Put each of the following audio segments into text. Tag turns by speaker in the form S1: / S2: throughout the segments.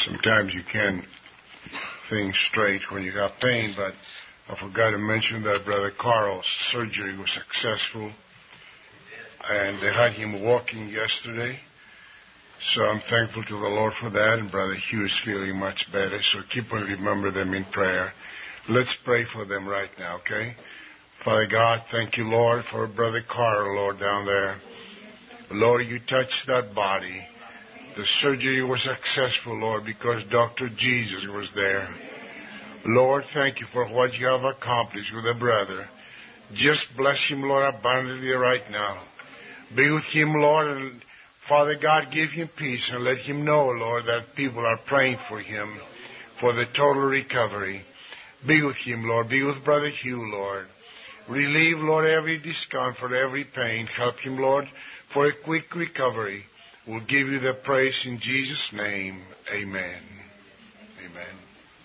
S1: Sometimes you can't think straight when you got pain, but I forgot to mention that Brother Carl's surgery was successful, and they had him walking yesterday. So I'm thankful to the Lord for that, and Brother Hugh is feeling much better, so keep on remember them in prayer. Let's pray for them right now, okay? Father God, thank you, Lord, for Brother Carl, Lord, down there. Lord, you touched that body. The surgery was successful, Lord, because Dr. Jesus was there. Lord, thank you for what you have accomplished with the brother. Just bless him, Lord, abundantly right now. Be with him, Lord, and Father God, give him peace and let him know, Lord, that people are praying for him for the total recovery. Be with him, Lord. Be with Brother Hugh, Lord. Relieve, Lord, every discomfort, every pain. Help him, Lord, for a quick recovery. We'll give you the praise in Jesus' name. Amen. Amen.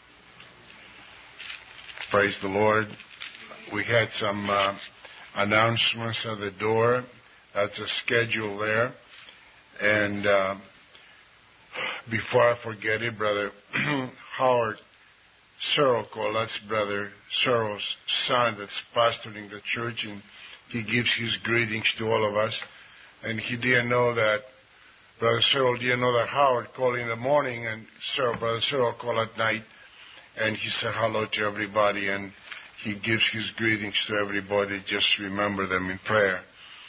S1: Praise the Lord. We had some announcements at the door. That's a schedule there. And before I forget it, Brother Howard Searle called. That's Brother Searle's son that's pastoring the church, and he gives his greetings to all of us. And he didn't know that, Brother Searle didn't know that Howard called in the morning, and Brother Searle called at night, and he said hello to everybody, and he gives his greetings to everybody. Just remember them in prayer.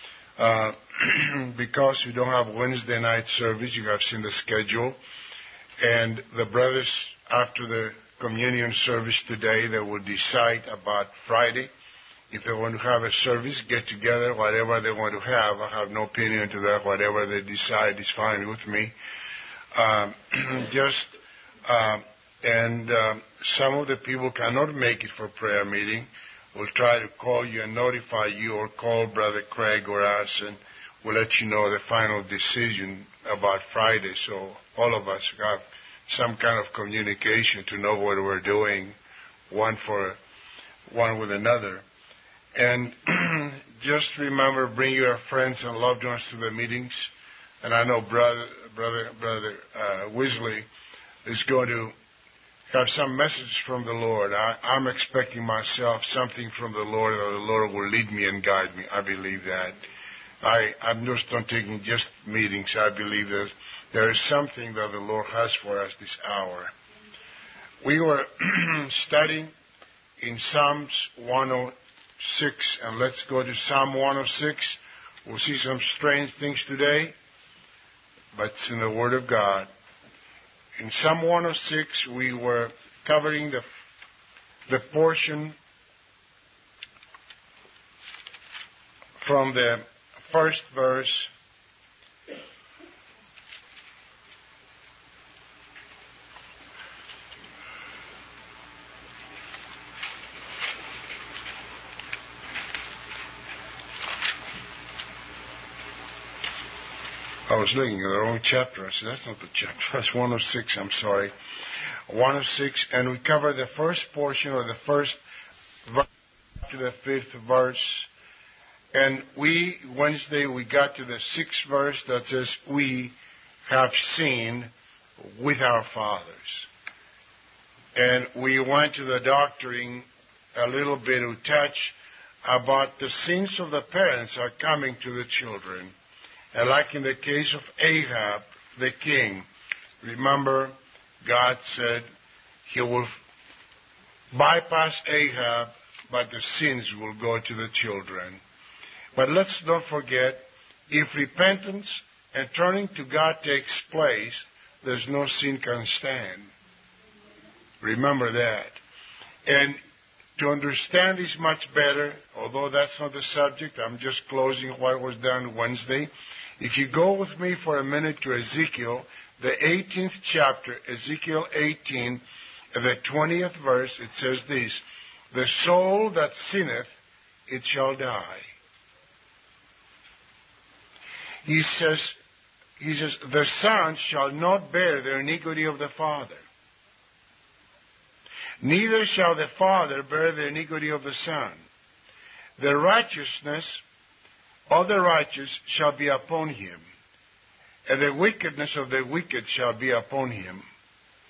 S1: Because we don't have Wednesday night service, you have seen the schedule, and the brothers, after the communion service today, they will decide about Friday. If they want to have a service, get together, whatever they want to have. I have no opinion to that. Whatever they decide is fine with me. Some of the people cannot make it for prayer meeting. We'll try to call you and notify you, or call Brother Craig or us, and we'll let you know the final decision about Friday. So all of us have some kind of communication to know what we're doing, one with another. And just remember, bring your friends and loved ones to the meetings. And I know Brother Wesley is going to have some message from the Lord. I'm expecting myself something from the Lord, that the Lord will lead me and guide me. I believe that. I'm just not taking just meetings. I believe that there is something that the Lord has for us this hour. We were studying in Psalms 106, and let's go to Psalm 106. We'll see some strange things today, but it's in the Word of God. In Psalm 106, we were covering the portion from the first verse I was looking at the wrong chapter. I said, that's not the chapter. That's 106, I'm sorry. 106, and we covered the first portion, or the first verse to the fifth verse. And Wednesday, we got to the sixth verse that says, we have sinned with our fathers. And we went to the doctrine a little bit to touch about the sins of the parents are coming to the children. And like in the case of Ahab, the king, remember, God said he will bypass Ahab, but the sins will go to the children. But let's not forget, if repentance and turning to God takes place, there's no sin can stand. Remember that. And to understand this much better, although that's not the subject, I'm just closing what was done Wednesday. If you go with me for a minute to Ezekiel, the 18th chapter, Ezekiel 18, the 20th verse, it says this, the soul that sinneth, it shall die. He says, the son shall not bear the iniquity of the father. Neither shall the father bear the iniquity of the son. The righteousness of the righteous shall be upon him, and the wickedness of the wicked shall be upon him.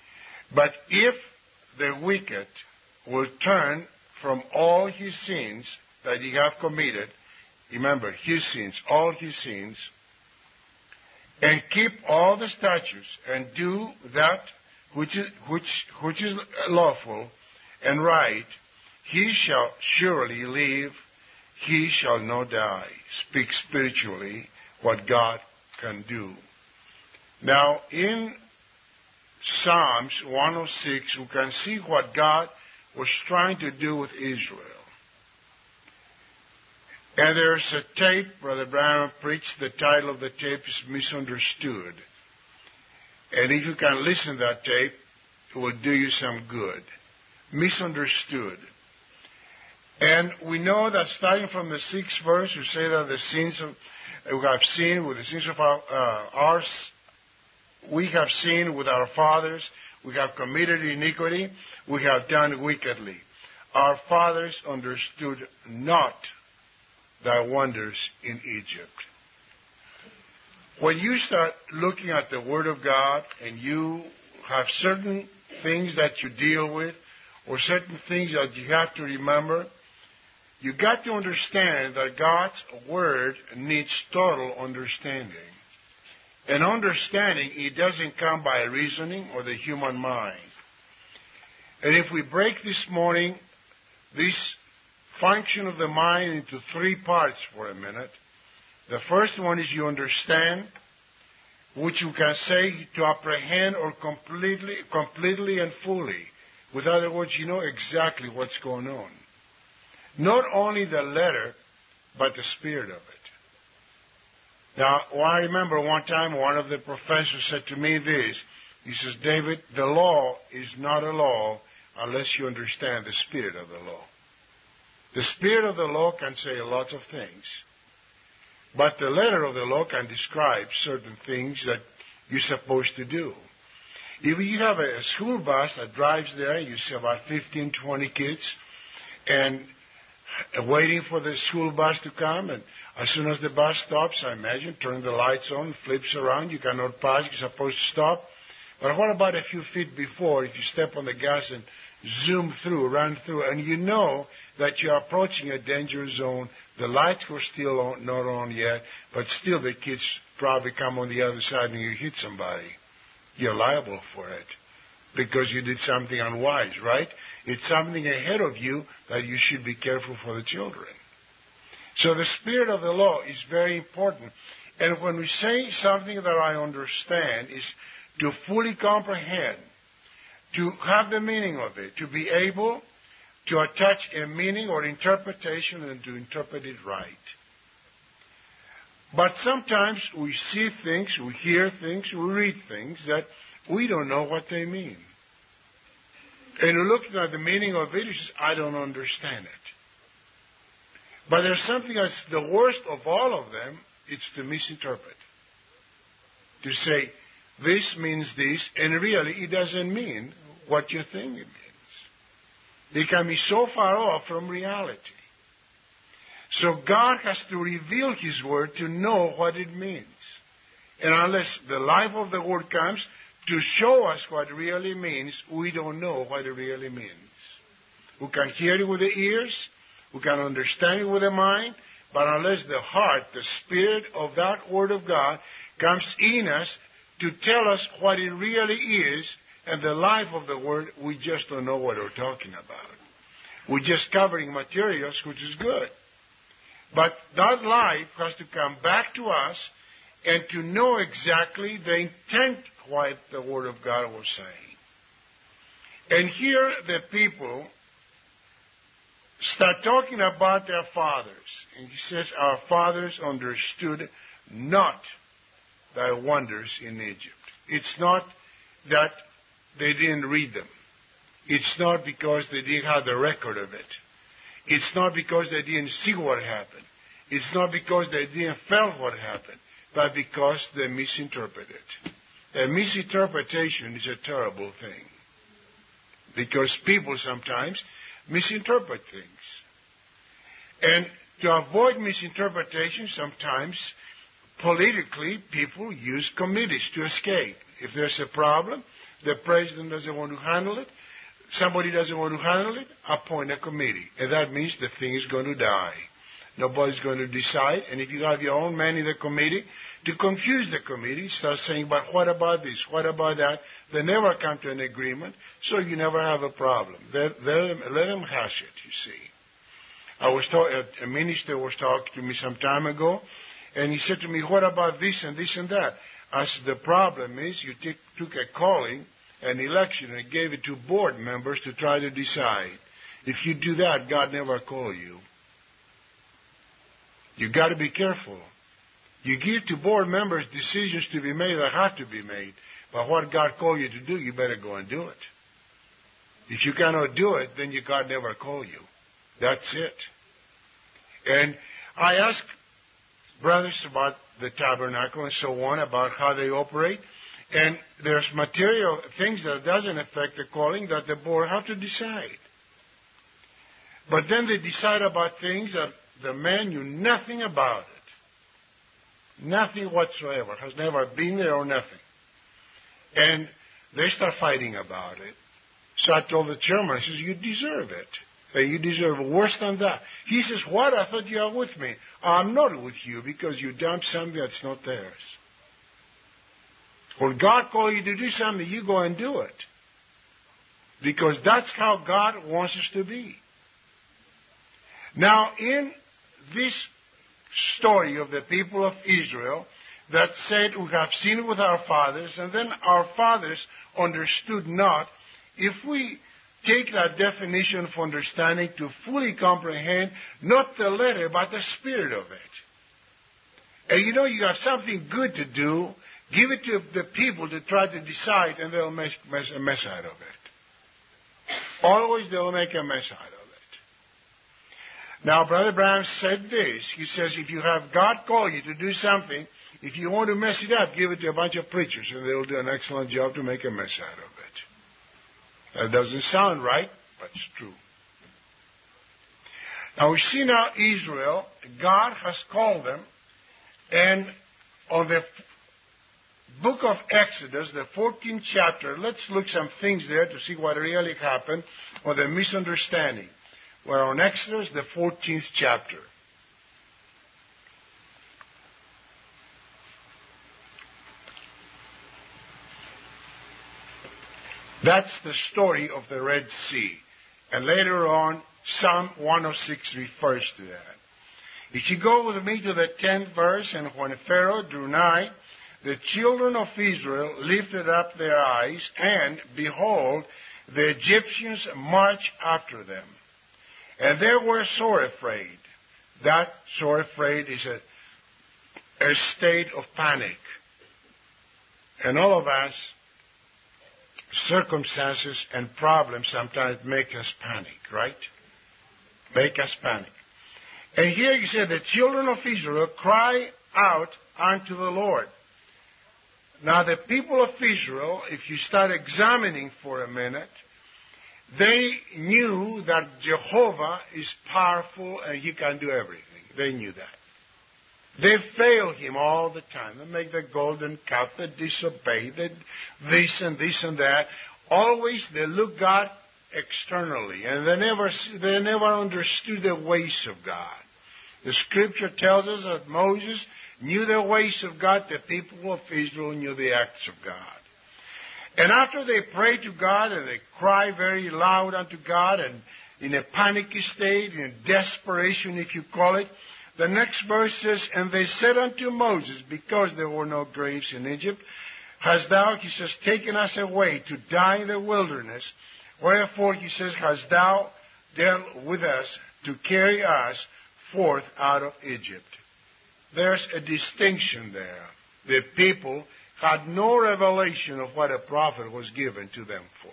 S1: But if the wicked will turn from all his sins that he have committed, remember, his sins, all his sins, and keep all the statutes and do that which is lawful and right, he shall surely live, he shall not die. Speak spiritually what God can do. Now, in Psalms 106, we can see what God was trying to do with Israel. And there's a tape, Brother Branham preached, the title of the tape is Misunderstood. And if you can listen to that tape, it will do you some good. Misunderstood. And we know that starting from the 6th verse, we say that the sins of we have sinned with the sins of ours, we have sinned with our fathers, we have committed iniquity, we have done wickedly. Our fathers understood not thy wonders in Egypt. When you start looking at the Word of God and you have certain things that you deal with or certain things that you have to remember, you got to understand that God's Word needs total understanding. And understanding, it doesn't come by reasoning or the human mind. And if we break this morning this function of the mind into 3 parts for a minute, the first one is you understand, which you can say to apprehend or completely and fully. With other words, you know exactly what's going on. Not only the letter, but the spirit of it. Now, I remember one time one of the professors said to me this. He says, David, the law is not a law unless you understand the spirit of the law. The spirit of the law can say lots of things. But the letter of the law can describe certain things that you're supposed to do. If you have a school bus that drives there, you see about 15, 20 kids, and waiting for the school bus to come, and as soon as the bus stops, I imagine, turn the lights on, flips around, you cannot pass, you're supposed to stop. But what about a few feet before, if you step on the gas and zoom through, run through, and you know that you're approaching a danger zone, the lights were still not on yet, but still the kids probably come on the other side and you hit somebody. You're liable for it because you did something unwise, right? It's something ahead of you that you should be careful for the children. So the spirit of the law is very important. And when we say something that I understand is to fully comprehend, to have the meaning of it, to be able to attach a meaning or interpretation and to interpret it right. But sometimes we see things, we hear things, we read things that we don't know what they mean. And you look at the meaning of it, you say, I don't understand it. But there's something that's the worst of all of them, it's to misinterpret. To say, this means this, and really it doesn't mean what you think it means. It can be so far off from reality. So God has to reveal His Word to know what it means. And unless the life of the Word comes to show us what it really means, we don't know what it really means. We can hear it with the ears, we can understand it with the mind, but unless the heart, the spirit of that Word of God comes in us to tell us what it really is, and the life of the Word, we just don't know what we're talking about. We're just covering materials, which is good. But that life has to come back to us and to know exactly the intent what the Word of God was saying. And here the people start talking about their fathers. And he says, our fathers understood not thy wonders in Egypt. It's not that they didn't read them. It's not because they didn't have the record of it. It's not because they didn't see what happened. It's not because they didn't feel what happened, but because they misinterpreted. A misinterpretation is a terrible thing. Because people sometimes misinterpret things. And to avoid misinterpretation, sometimes politically people use committees to escape. If there's a problem, The president doesn't want to handle it. Somebody doesn't want to handle it. Appoint a committee. And that means the thing is going to die. Nobody's going to decide. And if you have your own man in the committee, to confuse the committee, start saying, but what about this? What about that? They never come to an agreement, so you never have a problem. Let them hash it, you see. A minister was talking to me some time ago, and he said to me, what about this and this and that? I said, the problem is you took a calling, an election, and gave it to board members to try to decide. If you do that, God never called you. You've got to be careful. You give to board members decisions to be made that have to be made. But what God called you to do, you better go and do it. If you cannot do it, then God never called you. That's it. And I ask brothers about the tabernacle and so on, about how they operate. And there's material things that doesn't affect the calling that the board have to decide. But then they decide about things that the man knew nothing about it. Nothing whatsoever. Has never been there or nothing. And they start fighting about it. So I told the chairman, I says, you deserve it. You deserve worse than that. He says, what? I thought you were with me. I'm not with you because you done something that's not theirs. When God called you to do something, you go and do it. Because that's how God wants us to be. Now, in this story of the people of Israel that said, we have sinned with our fathers, and then our fathers understood not, if we take that definition of understanding to fully comprehend not the letter but the spirit of it. And you have something good to do, give it to the people to try to decide, and they'll make a mess out of it. Always they'll make a mess out of it. Now, Brother Branham said this. He says, if you have God call you to do something, if you want to mess it up, give it to a bunch of preachers, and they'll do an excellent job to make a mess out of it. That doesn't sound right, but it's true. Now, we see now Israel, God has called them, and on the book of Exodus, the 14th chapter, let's look some things there to see what really happened, or the misunderstanding. We're on Exodus, the 14th chapter. That's the story of the Red Sea. And later on, Psalm 106 refers to that. If you go with me to the 10th verse, and when Pharaoh drew nigh, the children of Israel lifted up their eyes, and behold, the Egyptians marched after them. And they were sore afraid. That sore afraid is a state of panic. And all of us, circumstances and problems sometimes make us panic, right? Make us panic. And here you say, the children of Israel cry out unto the Lord. Now the people of Israel, if you start examining for a minute, they knew that Jehovah is powerful and He can do everything. They knew that. They fail Him all the time. They make the golden calf, they disobey, they this and that. Always they look God externally, and they never understood the ways of God. The Scripture tells us that Moses knew the ways of God. The people of Israel knew the acts of God. And after they pray to God and they cry very loud unto God and in a panicky state, in desperation if you call it, the next verse says, and they said unto Moses, because there were no graves in Egypt, hast thou, he says, taken us away to die in the wilderness? Wherefore, he says, hast thou dealt with us to carry us forth out of Egypt? There's a distinction there. The people had no revelation of what a prophet was given to them for.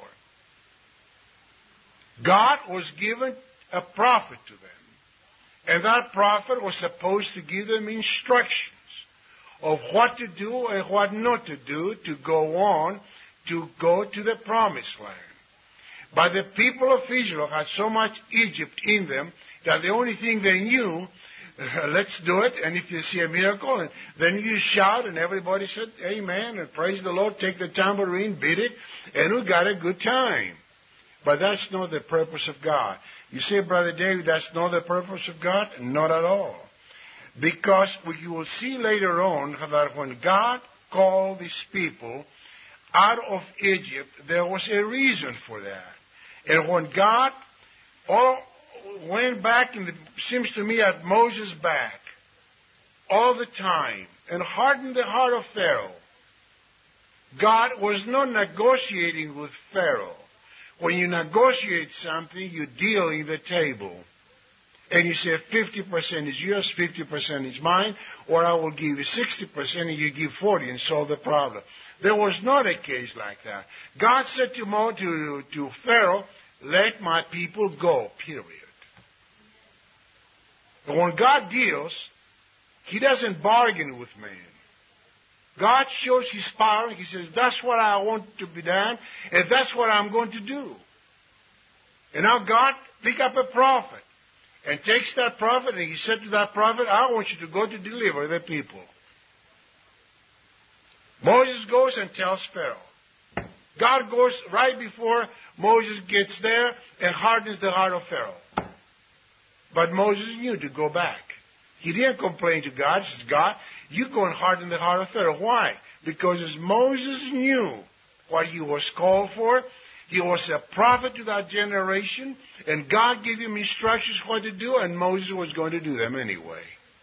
S1: God was given a prophet to them. And that prophet was supposed to give them instructions of what to do and what not to do to go on, to go to the promised land. But the people of Israel had so much Egypt in them that the only thing they knew let's do it. And if you see a miracle, and then you shout, and everybody said, amen, and praise the Lord, take the tambourine, beat it, and we got a good time. But that's not the purpose of God. You say, Brother David, that's not the purpose of God? Not at all. Because you will see later on that when God called these people out of Egypt, there was a reason for that. And when God went back, and it seems to me at Moses' back all the time, and hardened the heart of Pharaoh, God was not negotiating with Pharaoh. When you negotiate something, you deal in the table. And you say 50% is yours, 50% is mine, or I will give you 60% and you give 40% and solve the problem. There was not a case like that. God said to Pharaoh, let my people go, period. And when God deals, He doesn't bargain with man. God shows His power. He says, that's what I want to be done, and that's what I'm going to do. And now God pick up a prophet and takes that prophet, and He said to that prophet, I want you to go to deliver the people. Moses goes and tells Pharaoh. God goes right before Moses gets there and hardens the heart of Pharaoh. But Moses knew to go back. He didn't complain to God. He says, God, you go and harden the heart of Pharaoh. Why? Because as Moses knew what he was called for, he was a prophet to that generation, and God gave him instructions what to do, and Moses was going to do them anyway.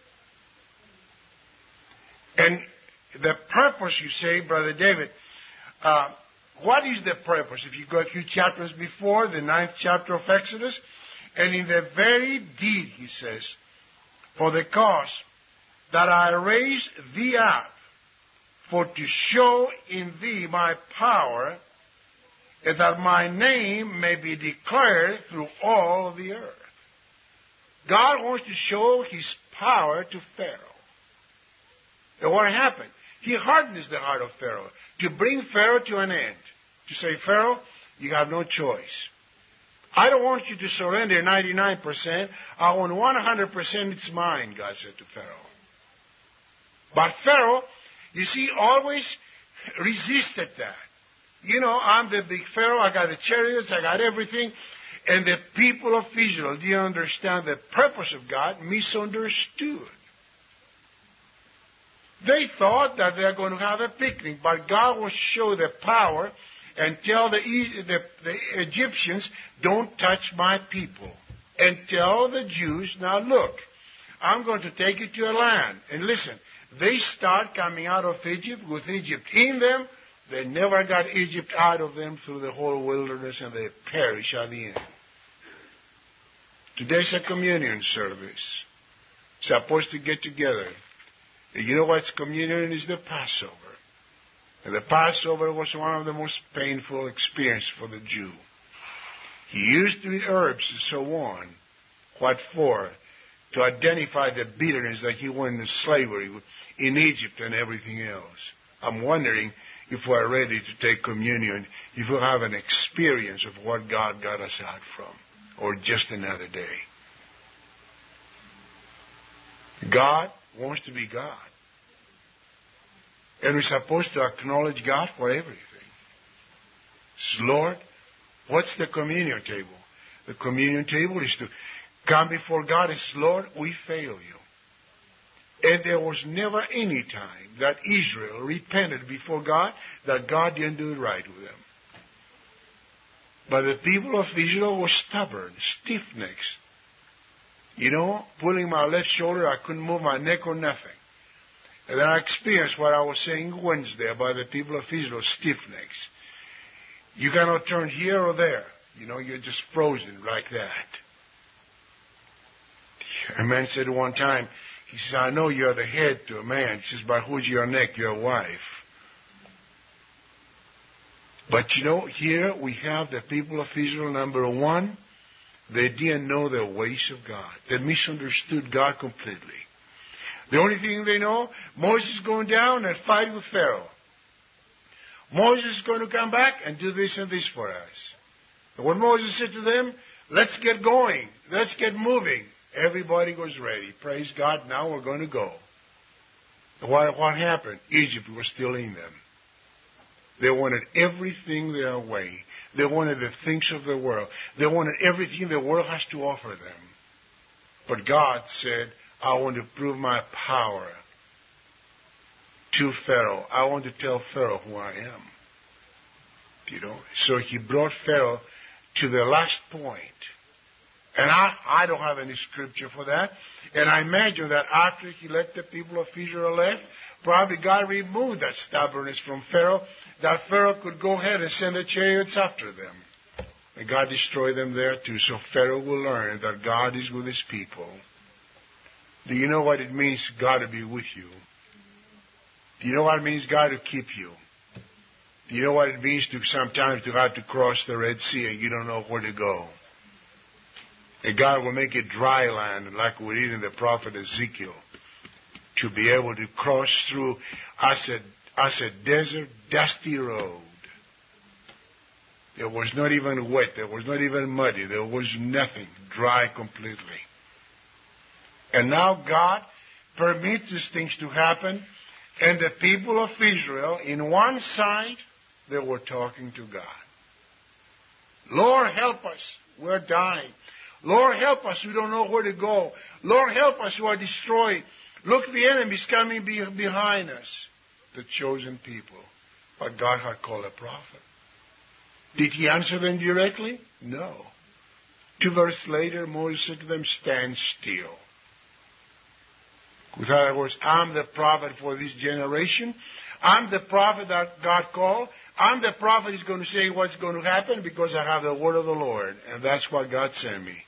S1: And the purpose, you say, Brother David, what is the purpose? If you go a few chapters before, the 9th chapter of Exodus, and in the very deed, he says, for the cause that I raised thee up, for to show in thee my power, and that my name may be declared through all the earth. God wants to show His power to Pharaoh. And what happened? He hardens the heart of Pharaoh to bring Pharaoh to an end. To say, Pharaoh, you have no choice. I don't want you to surrender 99%. I want 100%. It's mine, God said to Pharaoh. But Pharaoh, you see, always resisted that. You know, I'm the big Pharaoh. I got the chariots. I got everything. And the people of Israel didn't understand the purpose of God, misunderstood. They thought that they were going to have a picnic, but God will show the power and tell the Egyptians, don't touch my people. And tell the Jews, now look, I'm going to take you to a land. And listen, they start coming out of Egypt with Egypt in them. They never got Egypt out of them through the whole wilderness, and they perish at the end. Today's a communion service. Supposed to get together. And you know what's communion is? The Passover. And the Passover was one of the most painful experiences for the Jew. He used to eat herbs and so on. What for? To identify the bitterness that he went into slavery in Egypt and everything else. I'm wondering if we're ready to take communion, if we have an experience of what God got us out from, or just another day. God wants to be God. And we're supposed to acknowledge God for everything. Lord, what's the communion table? The communion table is to come before God and say, Lord, we fail you. And there was never any time that Israel repented before God that God didn't do it right with them. But the people of Israel were stubborn, stiff-necks. You know, pulling my left shoulder, I couldn't move my neck or nothing. And then I experienced what I was saying Wednesday about the people of Israel, stiff-necks. You cannot turn here or there. You know, you're just frozen like that. A man said one time, he says, I know you're the head to a man. He says, but who's your neck? Your wife. But you know, here we have the people of Israel, number one, they didn't know the ways of God. They misunderstood God completely. The only thing they know, Moses is going down and fight with Pharaoh. Moses is going to come back and do this and this for us. And when Moses said to them, let's get going, let's get moving, Everybody was ready. Praise God, now we're going to go. What happened? Egypt was still in them. They wanted everything their way. They wanted the things of the world. They wanted everything the world has to offer them. But God said, I want to prove my power to Pharaoh. I want to tell Pharaoh who I am. So he brought Pharaoh to the last point. And I don't have any scripture for that. And I imagine that after he let the people of Israel left, probably God removed that stubbornness from Pharaoh, that Pharaoh could go ahead and send the chariots after them. And God destroyed them there too. So Pharaoh will learn that God is with his people. Do you know what it means, God to be with you? Do you know what it means, God to keep you? Do you know what it means to sometimes to have to cross the Red Sea and you don't know where to go? And God will make it dry land, like we read in the prophet Ezekiel, to be able to cross through as a desert, dusty road. It was not even wet. It was not even muddy. There was nothing. Dry completely. And now God permits these things to happen. And the people of Israel, in one side, they were talking to God. Lord, help us. We're dying. Lord, help us. We don't know where to go. Lord, help us. We are destroyed. Look, the enemy's coming behind us. The chosen people. But God had called a prophet. Did he answer them directly? No. 2 verses later, Moses said to them, stand still. With other words, I'm the prophet for this generation. I'm the prophet that God called. I'm the prophet who's going to say what's going to happen because I have the word of the Lord. And that's what God sent me.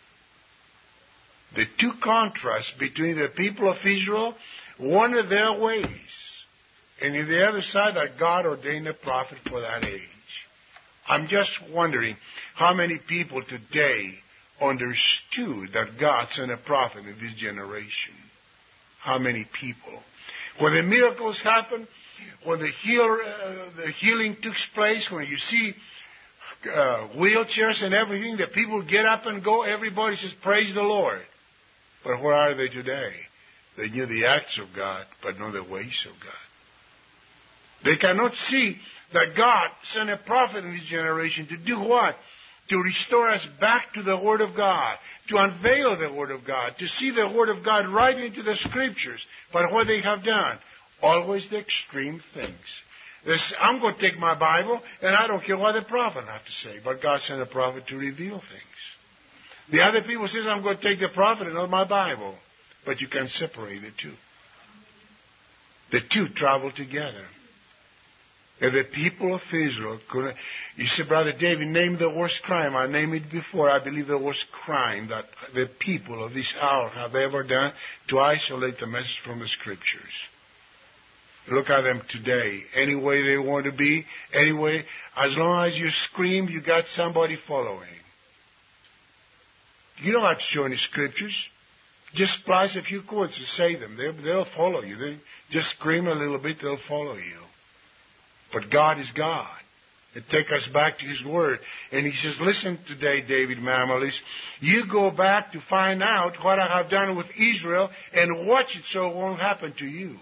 S1: The two contrasts between the people of Israel, one of their ways, and in the other side that God ordained a prophet for that age. I'm just wondering how many people today understood that God sent a prophet in this generation. How many people? When the miracles happen, when the healing took place, when you see wheelchairs and everything, the people get up and go, everybody says, praise the Lord. But where are they today? They knew the acts of God, but not the ways of God. They cannot see that God sent a prophet in this generation to do what? To restore us back to the Word of God, to unveil the Word of God, to see the Word of God right into the Scriptures. But what they have done? Always the extreme things. This, I'm going to take my Bible, and I don't care what the prophet has to say. But God sent a prophet to reveal things. The other people says, I'm going to take the prophet and not my Bible. But you can separate the two. The two travel together. And the people of Israel could... You say, Brother David, name the worst crime. I named it before. I believe the worst crime that the people of this hour have ever done to isolate the message from the Scriptures. Look at them today. Any way they want to be, anyway, as long as you scream, you got somebody following. You don't have to show any Scriptures. Just splice a few chords and say them. They'll follow you. They just scream a little bit, they'll follow you. But God is God. It takes us back to His Word. And He says, listen today, David Marmalis, you go back to find out what I have done with Israel and watch it so it won't happen to you.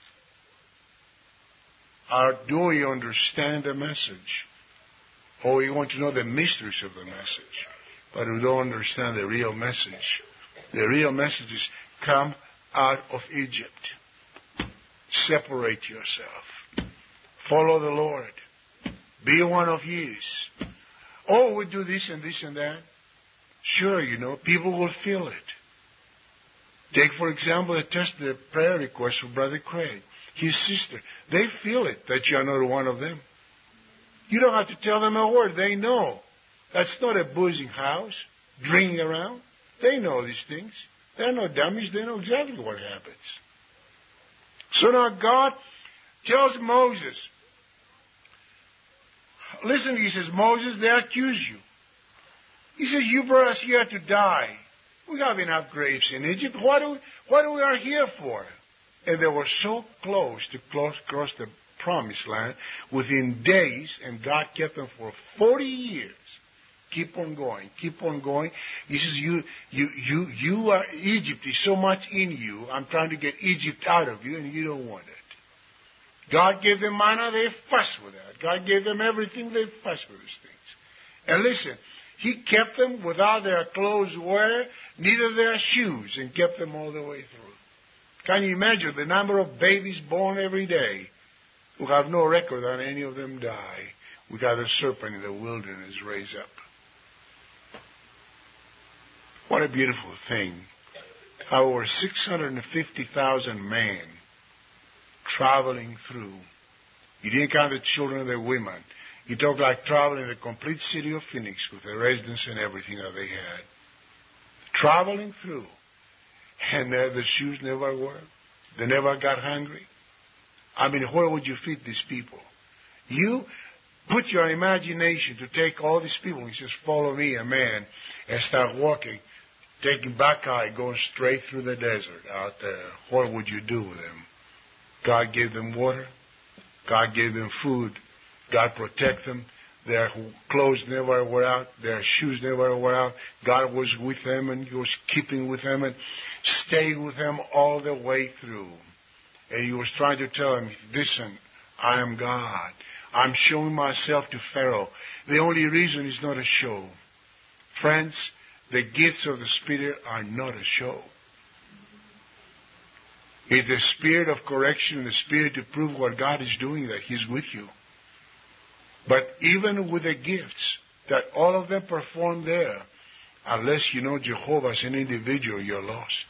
S1: Or do you understand the message? Or you want to know the mysteries of the message, but we don't understand the real message. The real message is come out of Egypt. Separate yourself. Follow the Lord. Be one of His. Oh, we do this and this and that. Sure, people will feel it. Take, for example, the prayer request for Brother Craig, his sister. They feel it that you are not one of them. You don't have to tell them a word. They know. That's not a boozing house, drinking around. They know these things. They're not dummies. They know exactly what happens. So now God tells Moses, listen, he says, Moses, they accuse you. He says, you brought us here to die. We have enough graves in Egypt. What do we are here for? And they were so close to cross the promised land within days, and God kept them for 40 years. Keep on going. Keep on going. He says, you are, Egypt is so much in you. I'm trying to get Egypt out of you, and you don't want it. God gave them manna, they fuss with that. God gave them everything, they fuss with these things. And listen, He kept them without their clothes wear, neither their shoes, and kept them all the way through. Can you imagine the number of babies born every day who have no record that any of them die? We got a serpent in the wilderness raised up. What a beautiful thing. Over 650,000 men traveling through. You didn't count the children and the women. You talk like traveling the complete city of Phoenix with the residents and everything that they had. Traveling through. And the shoes never were. They never got hungry. I mean, where would you feed these people? You put your imagination to take all these people. He says, follow me, a man, and start walking. Taking back eye, going straight through the desert out there. What would you do with them? God gave them water. God gave them food. God protected them. Their clothes never wore out. Their shoes never wore out. God was with them, and He was keeping with them and staying with them all the way through. And He was trying to tell them, listen, I am God. I'm showing myself to Pharaoh. The only reason is not a show. Friends, the gifts of the Spirit are not a show. It's the spirit of correction and the spirit to prove what God is doing, that He's with you. But even with the gifts that all of them perform there, unless you know Jehovah as an individual, you're lost.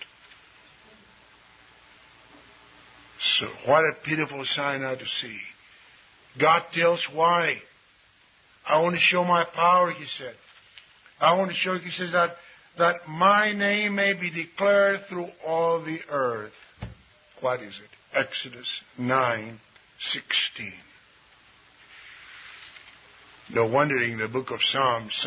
S1: So what a pitiful sign now to see. God tells why. I want to show my power, He said. I want to show, He says, that my name may be declared through all the earth. What is it? Exodus 9:16. No wonder in the book of Psalms,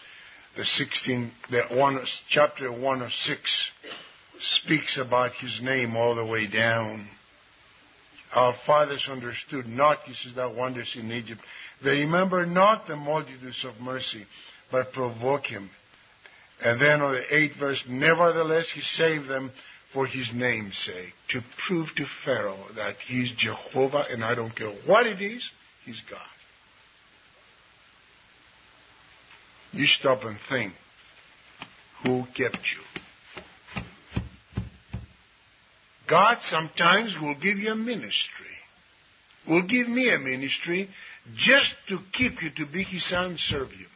S1: chapter 106 speaks about His name all the way down. Our fathers understood not, He says, that wonders in Egypt. They remember not the multitudes of mercy, but provoke Him. And then on the 8th verse, nevertheless He saved them for His name's sake, to prove to Pharaoh that He's Jehovah, and I don't care what it is, He's God. You stop and think, who kept you? God sometimes will give you a ministry, will give me a ministry just to keep you, to be His son and serve you.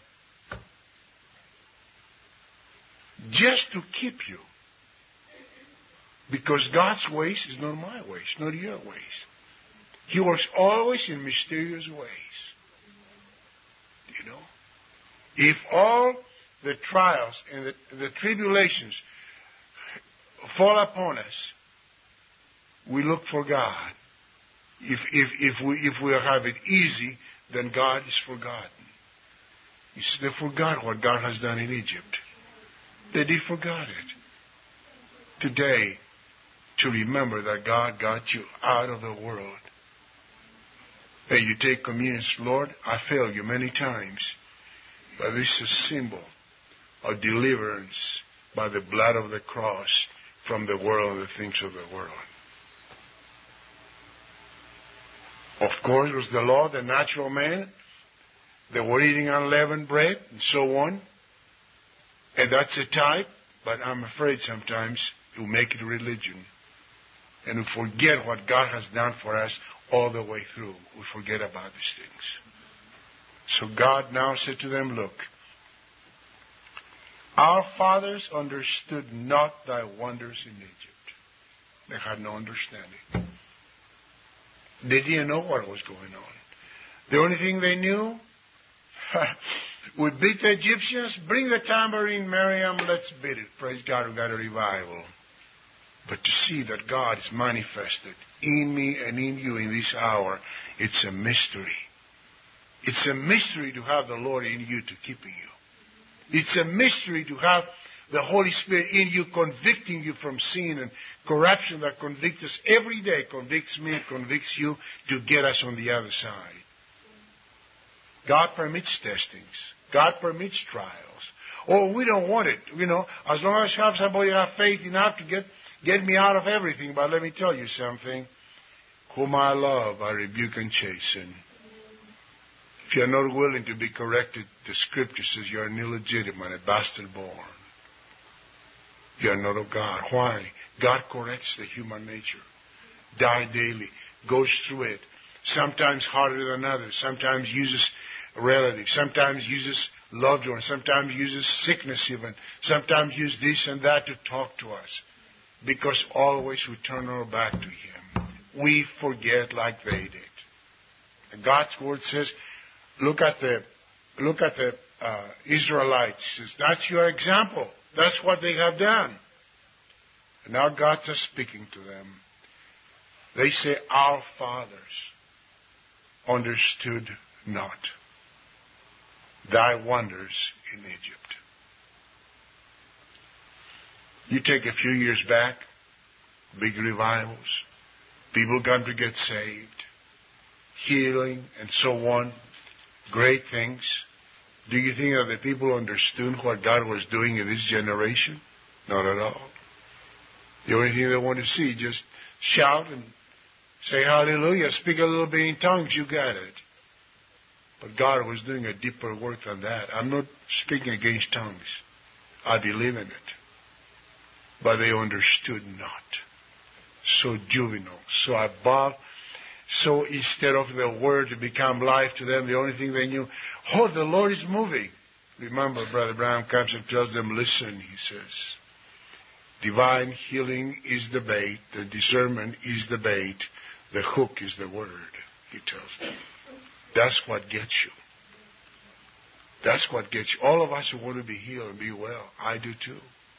S1: Just to keep you. Because God's ways is not my ways, not your ways. He works always in mysterious ways. You know? If all the trials and the tribulations fall upon us, we look for God. If we have it easy, then God is forgotten. You see, they forgot what God has done in Egypt. They did forget it. Today, to remember that God got you out of the world. And you take communion, Lord, I failed you many times. But this is a symbol of deliverance by the blood of the cross from the world and the things of the world. Of course, it was the law, the natural man. They were eating unleavened bread and so on. And that's a type, but I'm afraid sometimes we make it religion. And we forget what God has done for us all the way through. We forget about these things. So God now said to them, look, our fathers understood not thy wonders in Egypt. They had no understanding. They didn't know what was going on. The only thing they knew, we beat the Egyptians, bring the tambourine, Miriam, let's beat it. Praise God, we got a revival. But to see that God is manifested in me and in you in this hour, it's a mystery. It's a mystery to have the Lord in you to keeping you. It's a mystery to have the Holy Spirit in you, convicting you from sin and corruption that convicts us every day, convicts me and convicts you to get us on the other side. God permits testings. God permits trials. Oh, we don't want it. As long as I have somebody have faith enough to get me out of everything. But let me tell you something. Whom I love, I rebuke and chasten. If you are not willing to be corrected, the Scripture says you are an illegitimate, a bastard born. You are not of God. Why? God corrects the human nature. Die daily. Goes through it. Sometimes harder than others. Sometimes uses relatives. Sometimes uses loved ones. Sometimes uses sickness even. Sometimes uses this and that to talk to us. Because always we turn our back to Him. We forget like they did. And God's Word says, look at the Israelites. He says, that's your example. That's what they have done. And now God's speaking to them. They say, our fathers understood not thy wonders in Egypt. You take a few years back, big revivals, people come to get saved, healing and so on, great things. Do you think that the people understood what God was doing in this generation? Not at all. The only thing they want to see, just shout and say hallelujah, speak a little bit in tongues, you got it. But God was doing a deeper work than that. I'm not speaking against tongues. I believe in it. But they understood not. So juvenile, so above. So instead of the word to become life to them, the only thing they knew, oh, the Lord is moving. Remember, Brother Branham comes and tells them, listen, he says, divine healing is the bait, the discernment is the bait, the hook is the word, he tells them. That's what gets you. That's what gets you. All of us who want to be healed and be well, I do too.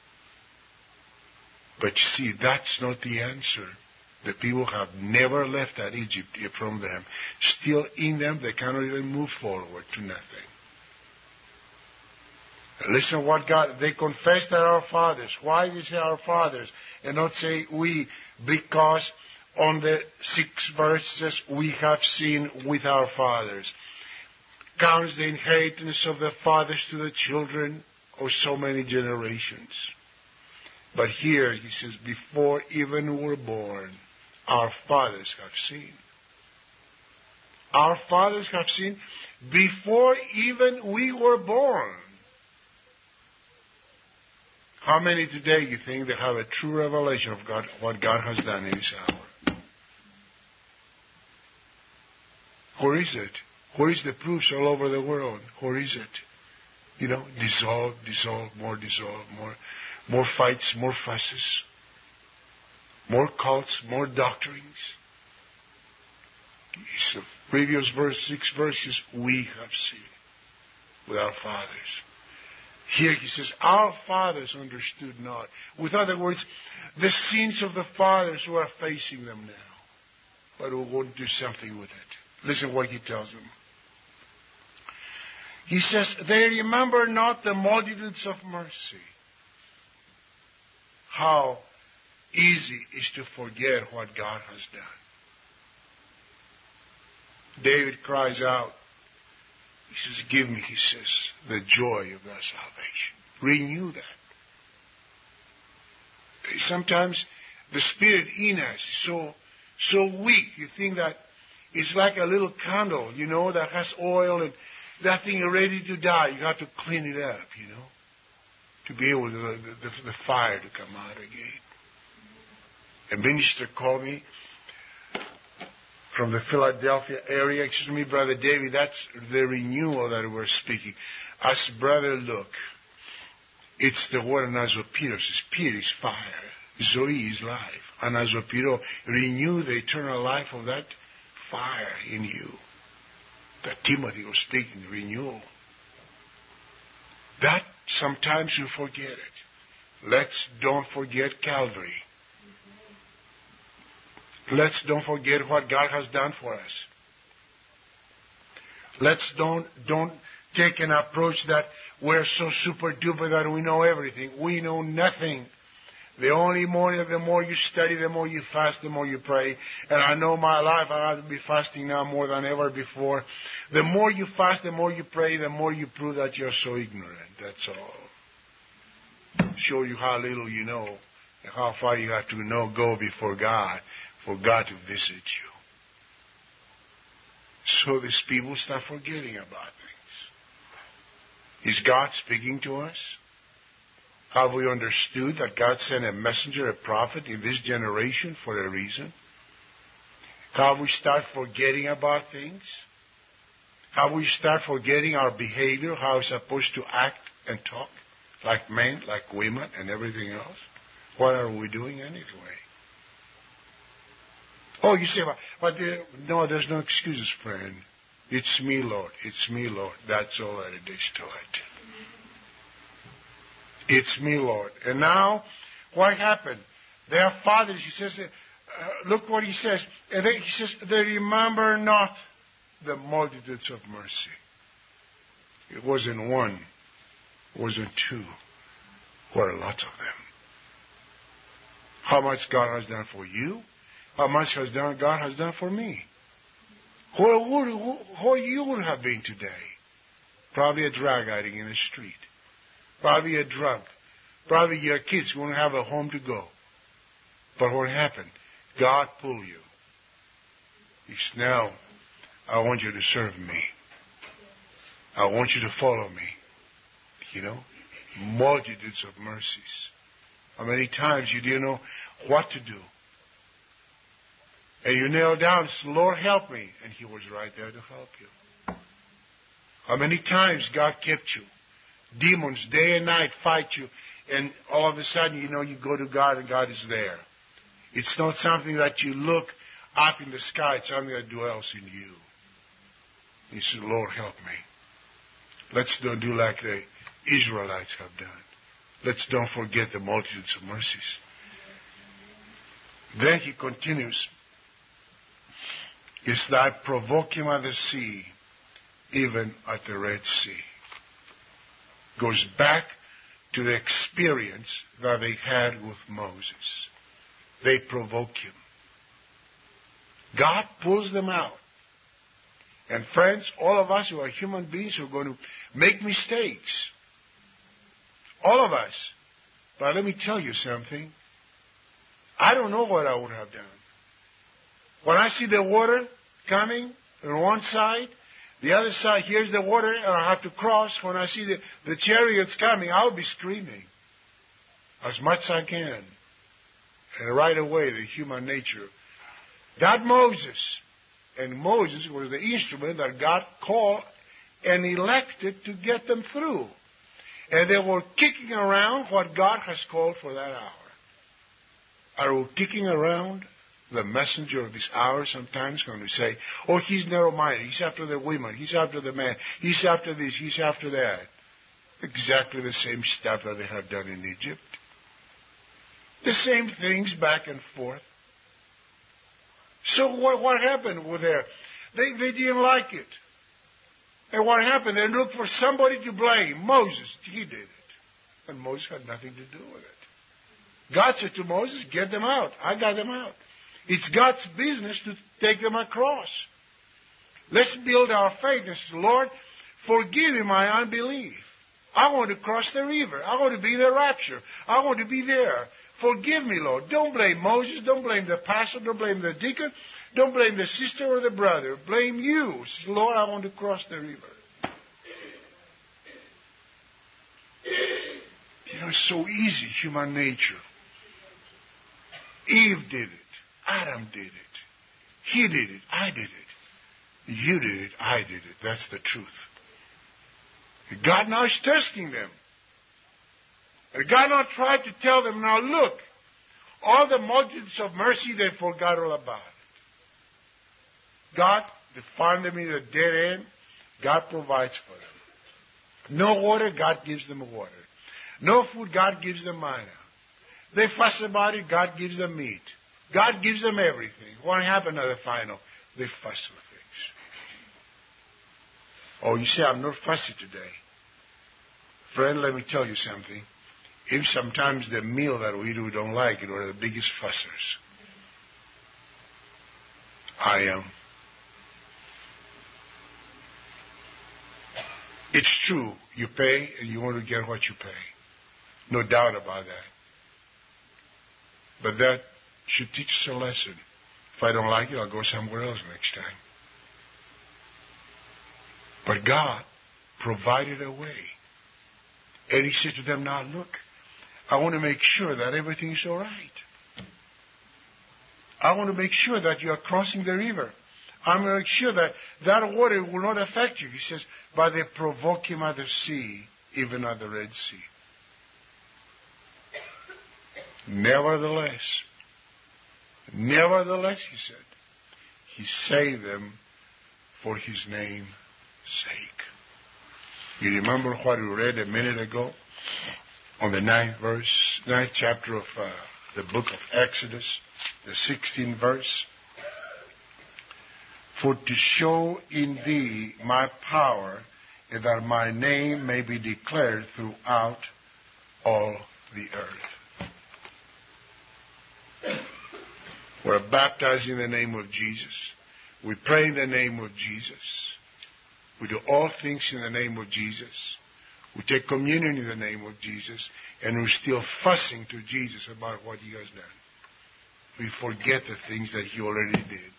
S1: But you see, that's not the answer. The people have never left that Egypt from them. Still in them, they cannot even move forward to nothing. And listen what God, they confess that our fathers. Why do they say our fathers and not say we? Because on the 6th verse says, we have seen with our fathers. Counts the inheritance of the fathers to the children of so many generations. But here he says, before even we were born, our fathers have seen. Our fathers have seen before even we were born. How many today you think they have a true revelation of God, what God has done in this hour? Where is it? Where is the proofs all over the world? Where is it? Dissolve, more fights, more fusses, more cults, more doctrines. It's the previous verse, 6 verses, we have seen with our fathers. Here he says, our fathers understood not. With other words, the sins of the fathers who are facing them now. But we won't do something with it. Listen what he tells them. He says, they remember not the multitudes of mercy. How easy is to forget what God has done. David cries out. He says, give me, he says, the joy of thy salvation. Renew that. Sometimes the spirit in us is so weak. You think that it's like a little candle, that has oil and that thing ready to die. You have to clean it up, to be able to, the fire to come out again. A minister called me from the Philadelphia area. Excuse me, Brother David, that's the renewal that we're speaking. I said, brother, look, it's the word anazopiro. Says, pir is fire. Zoe is life. Anazopiro, renew the eternal life of that fire in you. That Timothy was speaking, renewal. That sometimes you forget it. Don't forget Calvary. Let's don't forget what God has done for us. Let's don't take an approach that we're so super duper that we know everything. We know nothing. The only morning, the more you study, the more you fast, the more you pray. And I know my life, I have to be fasting now more than ever before. The more you fast, the more you pray, the more you prove that you're so ignorant. That's all. Show you how little you know and how far you have to go before God for God to visit you. So these people start forgetting about things. Is God speaking to us? Have we understood that God sent a messenger, a prophet in this generation for a reason? Have we started forgetting about things? Have we started forgetting our behavior, how we're supposed to act and talk, like men, like women, and everything else? What are we doing anyway? Oh, you say, no, there's no excuses, friend. It's me, Lord. It's me, Lord. That's all that it is to it. It's me, Lord. And now, what happened? Their fathers, he says, look what he says. He says, they remember not the multitudes of mercy. It wasn't one. It wasn't two. Were lots of them. How much God has done for you? How much God has done for me? Who you would have been today? Probably a drug addict in the street. Probably a drunk. Probably your kids won't have a home to go. But what happened? God pulled you. He said, now, I want you to serve me. I want you to follow me. You know? Multitudes of mercies. How many times you didn't know what to do? And you knelt down and said, Lord, help me. And He was right there to help you. How many times God kept you? Demons day and night fight you, and all of a sudden, you go to God and God is there. It's not something that you look up in the sky. It's something that dwells in you. He said, Lord, help me. Let's don't do like the Israelites have done. Let's don't forget the multitudes of mercies. Then he continues. It's thy provoke him at the sea, even at the Red Sea. Goes back to the experience that they had with Moses. They provoke him. God pulls them out. And friends, all of us who are human beings are going to make mistakes. All of us. But let me tell you something. I don't know what I would have done. When I see the water coming on one side, the other side, here's the water, and I have to cross. When I see the chariots coming, I'll be screaming as much as I can. And right away, the human nature. That Moses. And Moses was the instrument that God called and elected to get them through. And they were kicking around what God has called for that hour. Are we kicking around the messenger of this hour sometimes when we say, oh, he's narrow-minded, he's after the women, he's after the man, he's after this, he's after that. Exactly the same stuff that they have done in Egypt. The same things back and forth. So what happened with there? They didn't like it. And what happened? They looked for somebody to blame. Moses, he did it. And Moses had nothing to do with it. God said to Moses, get them out. I got them out. It's God's business to take them across. Let's build our faith and say, Lord, forgive me my unbelief. I want to cross the river. I want to be in the rapture. I want to be there. Forgive me, Lord. Don't blame Moses. Don't blame the pastor. Don't blame the deacon. Don't blame the sister or the brother. Blame you. Say, Lord, I want to cross the river. It's so easy, human nature. Eve did it. Adam did it. He did it. I did it. You did it. I did it. That's the truth. God now is testing them. And God now tried to tell them, now look, all the multitudes of mercy, they forgot all about it. God, they find them in a dead end. God provides for them. No water, God gives them water. No food, God gives them manna. They fuss about it, God gives them meat. God gives them everything. What happened at the final? They fuss with things. Oh, you say, I'm not fussy today. Friend, let me tell you something. If sometimes the meal that we do, we don't like it, we're the biggest fussers. I am. It's true. You pay and you want to get what you pay. No doubt about that. But that should teach us a lesson. If I don't like it, I'll go somewhere else next time. But God provided a way. And he said to them, now look, I want to make sure that everything is all right. I want to make sure that you are crossing the river. I'm going to make sure that that water will not affect you. He says, but they provoke him at the sea, even at the Red Sea. Nevertheless, he said, he saved them for his name's sake. You remember what we read a minute ago on the 9th chapter of the book of Exodus, the 16th verse? For to show in thee my power, and that my name may be declared throughout all the earth. We're baptized in the name of Jesus. We pray in the name of Jesus. We do all things in the name of Jesus. We take communion in the name of Jesus. And we're still fussing to Jesus about what he has done. We forget the things that he already did.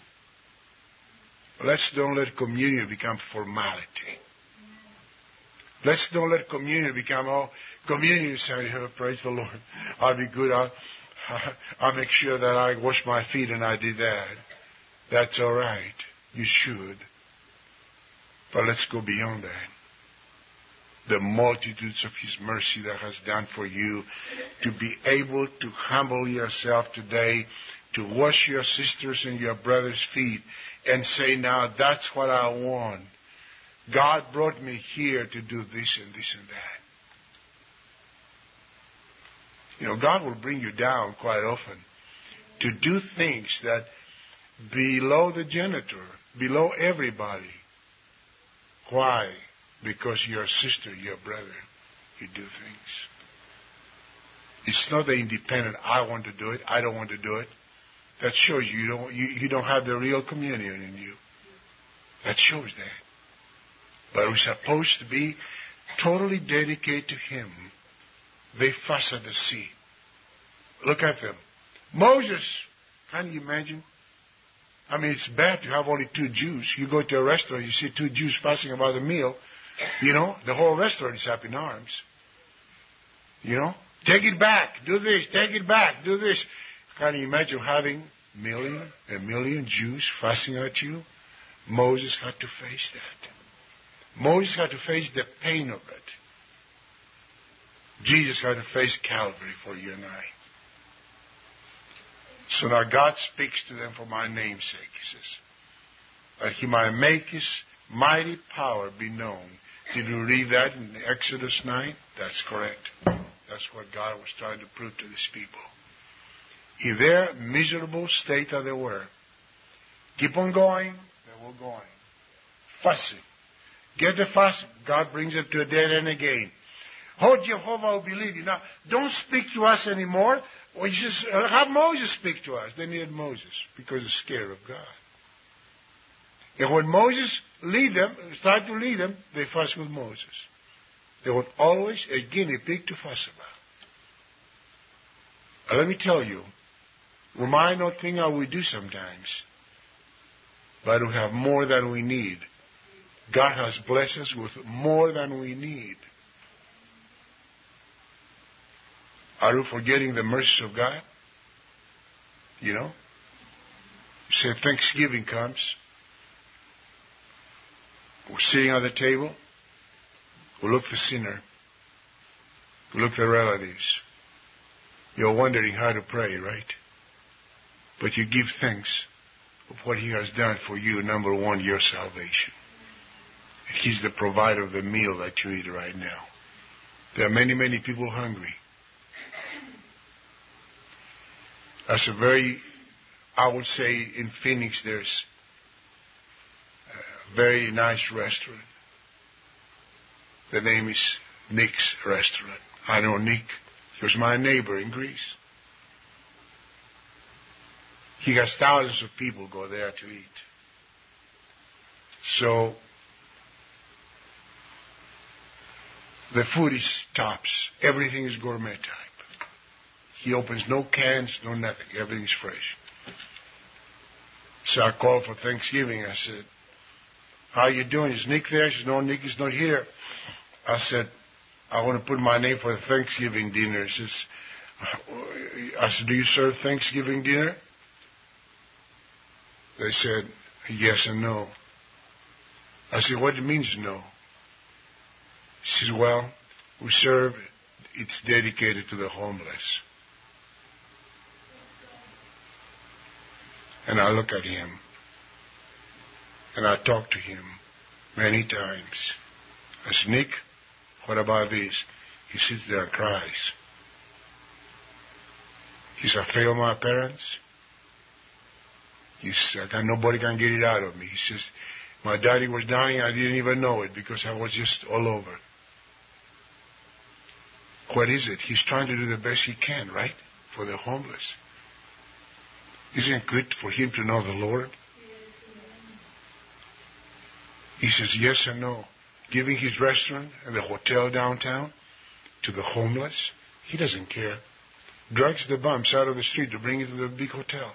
S1: Let's don't let communion become formality. Let's don't let communion become, oh, communion is praise the Lord. I'll be good. I'll make sure that I wash my feet and I did that. That's all right. You should. But let's go beyond that. The multitudes of his mercy that has done for you, to be able to humble yourself today, to wash your sisters and your brothers' feet and say, now that's what I want. God brought me here to do this and this and that. You know, God will bring you down quite often to do things that below the janitor, below everybody. Why? Because your sister, your brother, you do things. It's not the independent, I want to do it, I don't want to do it. That shows you don't have the real communion in you. That shows that. But we're supposed to be totally dedicated to him. They fuss at the sea. Look at them. Moses, can you imagine? I mean, it's bad to have only 2 Jews. You go to a restaurant, you see 2 Jews fussing about a meal. You know, the whole restaurant is up in arms. You know, take it back, do this, take it back, do this. Can you imagine having a million Jews fussing at you? Moses had to face that. Moses had to face the pain of it. Jesus had to face Calvary for you and I. So now God speaks to them for my name's sake, he says, that he might make his mighty power be known. Did you read that in Exodus 9? That's correct. That's what God was trying to prove to these people. In their miserable state that they were, keep on going, they were going. Fussing. Get the fuss, God brings them to a dead end again. Oh, Jehovah will believe you. Now, don't speak to us anymore. Well, just have Moses speak to us. They needed Moses because they're scared of God. And when Moses started to lead them, they fussed with Moses. They were always a guinea pig to fuss about. Let me tell you, we might not think how we do sometimes, but we have more than we need. God has blessed us with more than we need. Are you forgetting the mercies of God? You know? You say Thanksgiving comes. We're sitting at the table. We look the sinner. We look the relatives. You're wondering how to pray, right? But you give thanks of what he has done for you. Number one, your salvation. He's the provider of the meal that you eat right now. There are many, many people hungry. That's I would say in Phoenix there's a very nice restaurant. The name is Nick's Restaurant. I know Nick. He was my neighbor in Greece. He has thousands of people go there to eat. So, the food is tops. Everything is gourmet type. He opens no cans, no nothing. Everything's fresh. So I called for Thanksgiving. I said, how you doing? Is Nick there? She said, no, Nick is not here. I said, I want to put my name for the Thanksgiving dinner. I said, do you serve Thanksgiving dinner? They said, yes and no. I said, what means no? She said, well, we serve, it's dedicated to the homeless. And I look at him, and I talk to him many times. I said, Nick, what about this? He sits there and cries. He said, I failed my parents. He said, nobody can get it out of me. He says, my daddy was dying, I didn't even know it because I was just all over. What is it? He's trying to do the best he can, right? For the homeless. Isn't it good for him to know the Lord? He says yes and no. Giving his restaurant and the hotel downtown to the homeless, he doesn't care. Drags the bumps out of the street to bring it to the big hotel.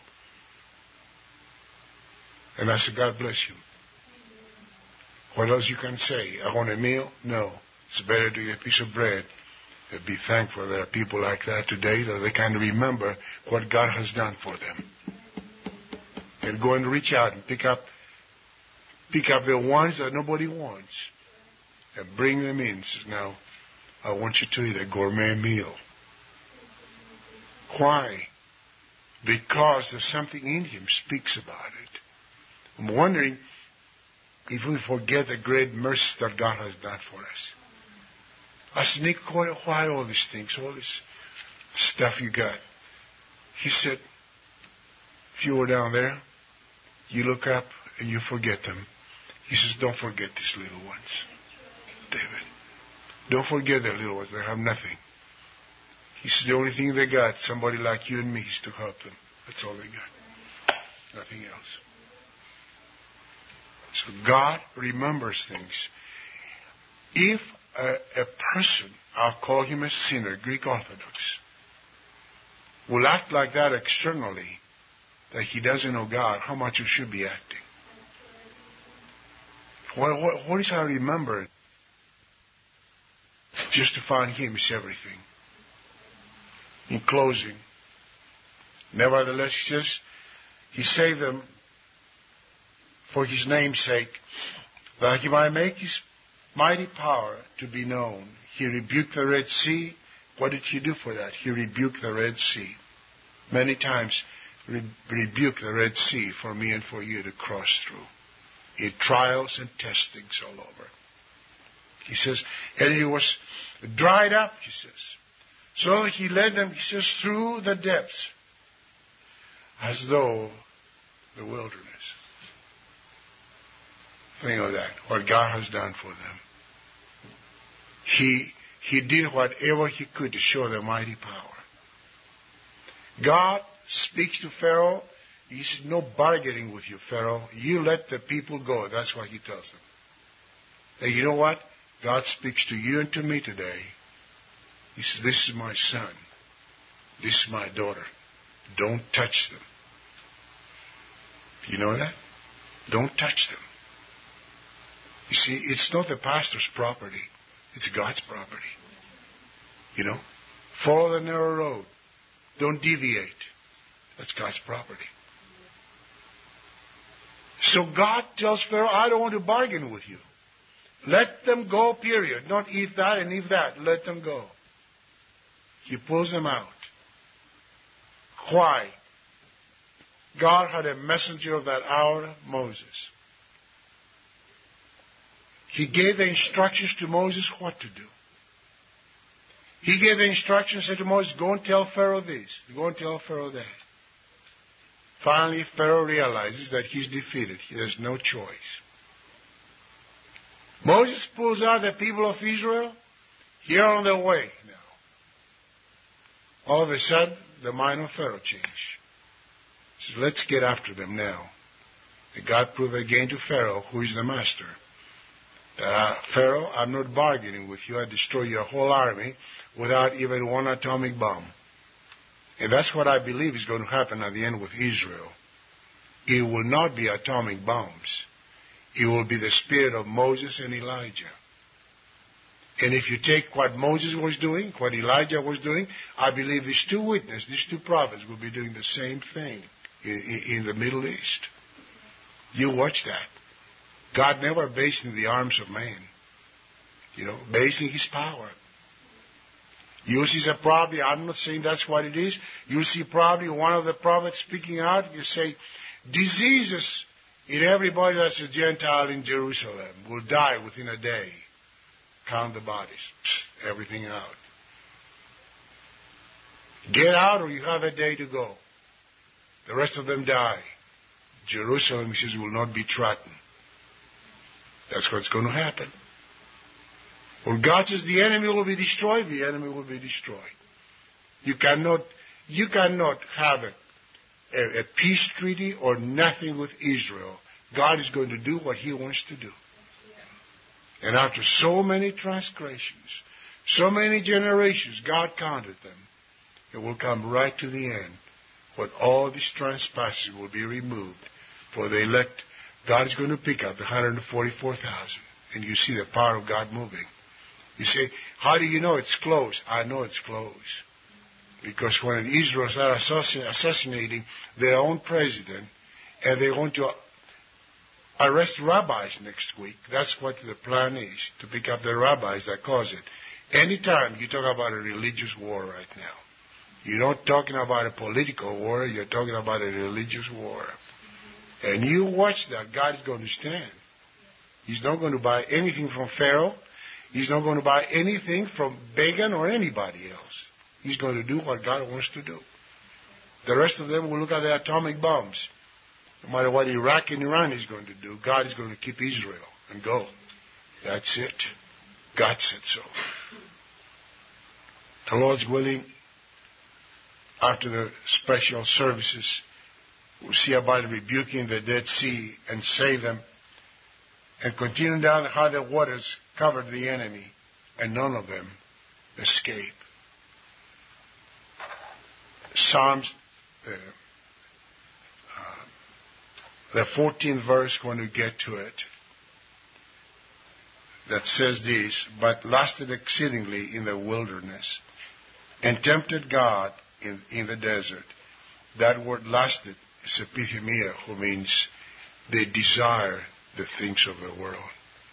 S1: And I said, God bless you. What else you can say? I want a meal? No. It's better to get a piece of bread and be thankful there are people like that today that they can remember what God has done for them. And go and reach out and pick up the ones that nobody wants and bring them in. Says, now, I want you to eat a gourmet meal. Why? Because there's something in him speaks about it. I'm wondering if we forget the great mercy that God has done for us. I said, Nick, why all these things, all this stuff you got? He said, if you were down there, you look up and you forget them. He says, don't forget these little ones, David. Don't forget the little ones. They have nothing. He says, the only thing they got, somebody like you and me, is to help them. That's all they got. Nothing else. So God remembers things. If a person, I'll call him a sinner, Greek Orthodox, will act like that externally, that he doesn't know God, how much you should be acting. What is I remember? Just to find him is everything. In closing, nevertheless, he says, he saved them for his name's sake, that he might make his mighty power to be known. He rebuked the Red Sea. What did he do for that? He rebuked the Red Sea. Many times, rebuke the Red Sea for me and for you to cross through. In trials and testings all over. He says, and he was dried up, he says. So he led them, he says, through the depths, as though the wilderness. Think of that, what God has done for them. He did whatever he could to show their mighty power. God speaks to Pharaoh. He said, no bargaining with you, Pharaoh. You let the people go. That's what he tells them. And you know what? God speaks to you and to me today. He says, this is my son. This is my daughter. Don't touch them. You know that? Don't touch them. You see, it's not the pastor's property. It's God's property. You know? Follow the narrow road. Don't deviate. That's God's property. So God tells Pharaoh, I don't want to bargain with you. Let them go, period. Not eat that and eat that. Let them go. He pulls them out. Why? God had a messenger of that hour, Moses. He gave the instructions to Moses what to do. He gave the instructions, said to Moses, go and tell Pharaoh this. Go and tell Pharaoh that. Finally, Pharaoh realizes that he's defeated. He has no choice. Moses pulls out the people of Israel. Here on their way now. all of a sudden, the mind of Pharaoh changed. He says, let's get after them now. And God proved again to Pharaoh, who is the master, that Pharaoh, I'm not bargaining with you. I destroy your whole army without even one atomic bomb. And that's what I believe is going to happen at the end with Israel. It will not be atomic bombs. It will be the spirit of Moses and Elijah. And if you take what Moses was doing, what Elijah was doing, I believe these two witnesses, these two prophets will be doing the same thing in the Middle East. You watch that. God never based in the arms of man. Based in His power. You see probably, I'm not saying that's what it is. You see probably one of the prophets speaking out. You say, diseases in everybody that's a Gentile in Jerusalem will die within a day. Count the bodies. Everything out. Get out or you have a day to go. The rest of them die. Jerusalem, he says, will not be trodden. That's what's going to happen. When God says the enemy will be destroyed, the enemy will be destroyed. You cannot have a peace treaty or nothing with Israel. God is going to do what He wants to do. And after so many transgressions, so many generations, God counted them. It will come right to the end, when all these trespasses will be removed. For the elect, God is going to pick up the 144,000. And you see the power of God moving. You say, how do you know it's close? I know it's close. Because when Israel started assassinating their own president, and they want to arrest rabbis next week, that's what the plan is, to pick up the rabbis that cause it. Anytime you talk about a religious war right now, you're not talking about a political war, you're talking about a religious war. And you watch that, God is going to stand. He's not going to buy anything from Pharaoh. He's not going to buy anything from Begin or anybody else. He's going to do what God wants to do. The rest of them will look at the atomic bombs. No matter what Iraq and Iran is going to do, God is going to keep Israel and go. That's it. God said so. The Lord's willing, after the special services, we'll see about rebuking the Dead Sea and save them, and continuing down how the waters covered the enemy, and none of them escape. Psalms, the 14th verse, when we get to it, that says this, but lasted exceedingly in the wilderness, and tempted God in the desert. That word lasted is epithemia, who means they desire the things of the world.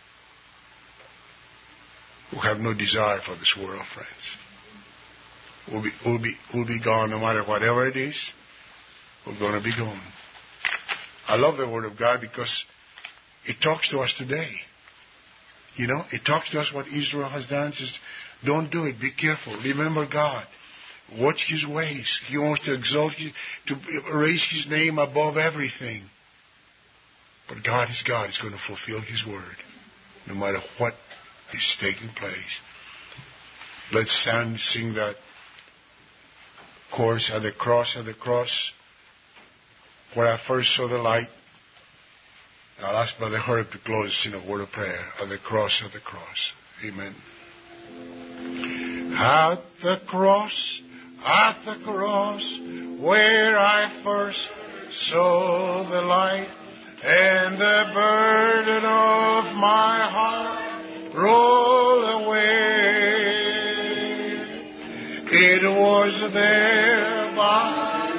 S1: Who have no desire for this world, friends. We'll be gone no matter whatever it is. We're going to be gone. I love the Word of God because it talks to us today. It talks to us what Israel has done. It says, don't do it. Be careful. Remember God. Watch His ways. He wants to exalt you, to raise His name above everything. But God is God. He's going to fulfill His word, no matter what is taking place. Let's sing that chorus, at the cross, where I first saw the light. I'll ask Brother Herb to close us in a word of prayer. At the cross. Amen. At the cross, where I first saw the light, and the burden of my heart roll away. It was there by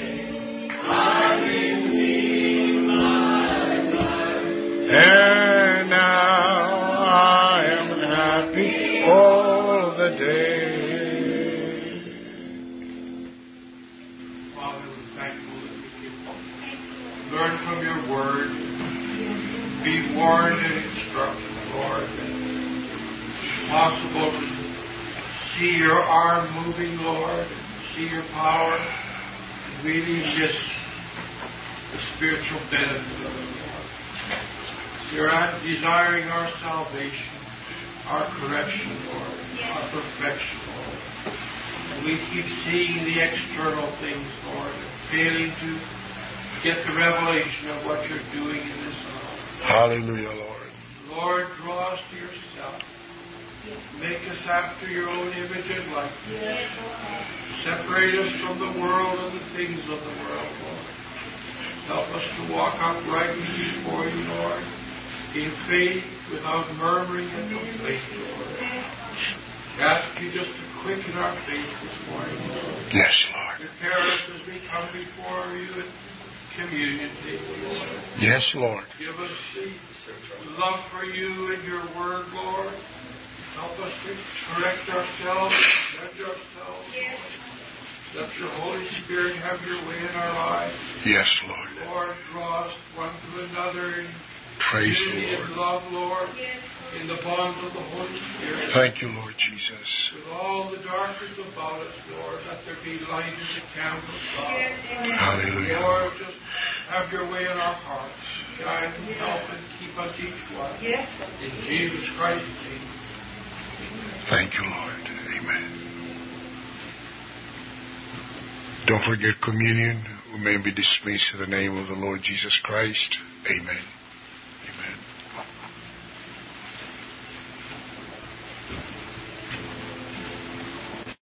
S1: I received my life, and now I am happy all the day.
S2: Father, we're thankful that we can learn from your word, be warned and instructed, Lord. It's possible to see your arm moving, Lord, and see your power, and really miss the spiritual benefit of it, Lord. You're desiring our salvation, our correction, Lord, our perfection, Lord. And we keep seeing the external things, Lord, and failing to get the revelation of what you're doing in this hour.
S1: Hallelujah, Lord.
S2: Lord, draw us to yourself. Make us after your own image and likeness. Separate us from the world and the things of the world, Lord. Help us to walk uprightly before you, Lord, in faith, without murmuring and complaint, Lord. Ask you just to quicken our faith this morning, Lord.
S1: Yes, Lord.
S2: Prepare us as we come before you at communion table, Lord.
S1: Yes, Lord.
S2: Give us the love for you and your word, Lord. Help us to correct ourselves, judge ourselves, Lord. Let your Holy Spirit have your way in our lives.
S1: Yes, Lord.
S2: Lord, draw us one to another in
S1: Praise the
S2: unity
S1: Lord.
S2: and love, Lord, in the bonds of the Holy Spirit.
S1: Thank you, Lord Jesus.
S2: With all the darkness about us, Lord, let there be light in the camp of God.
S1: Hallelujah.
S2: Lord, just have your way in our hearts. Guide and help and keep us each one. In Jesus Christ's name.
S1: Thank you, Lord. Amen. Don't forget communion. We may be dismissed in the name of the Lord Jesus Christ. Amen.